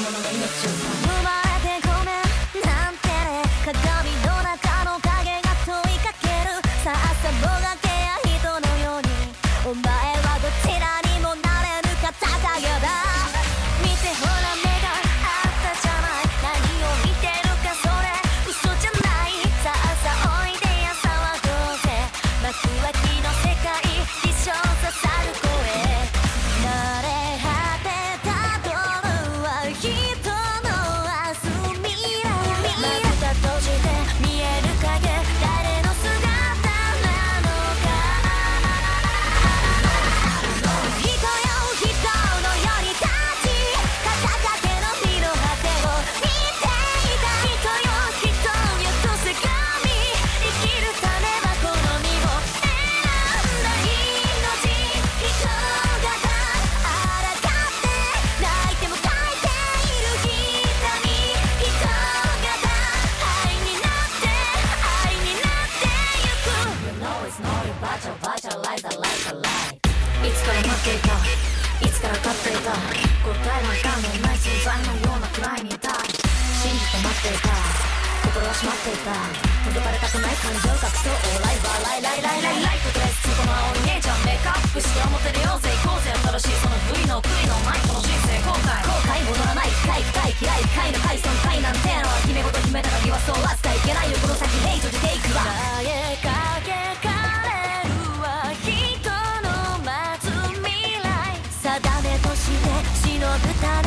の命を生まれてごめんなんてね、鏡の中の影が問いかける。さあさもがけや人のように、お前はどちらにもなれぬかたかげだ。見てほら目があったじゃない、何を見てるかそれ嘘じゃない。さあさおいでや騒ごうぜ、幕開きの世界一生刺さる声。慣れ果てたドルは人の明日未来。まぶた閉じて見える影、誰の姿なのか。人よ人のより立ち、肩掛けの火の果てを見ていた。人よ人よとせ神、生きるためはこの身を選んだ。命人があらがって泣いても書いている瞳。人が愛になって愛になってゆく。 You know it's not your virtualize a life a lie。 いつから待っていた、いつから勝っていた、答えなんかのない存在のようなくらいにいた。信じて待っていた、心は閉まっていた。届かれたくない感情隠そう。オーライバーライライライライライトドレス、そこの青い姉ちゃんメイクアップして表出ようぜ行こうぜ。新しいその部位の悔いのないこの人生後悔戻らない。深い深い嫌い深いの回損回なんてのは決め事決めた鍵はそうは伝えいけないよ。この先ヘイ閉じていくわ。投げかけかれるは人の待つ未来。定めとして忍ぶた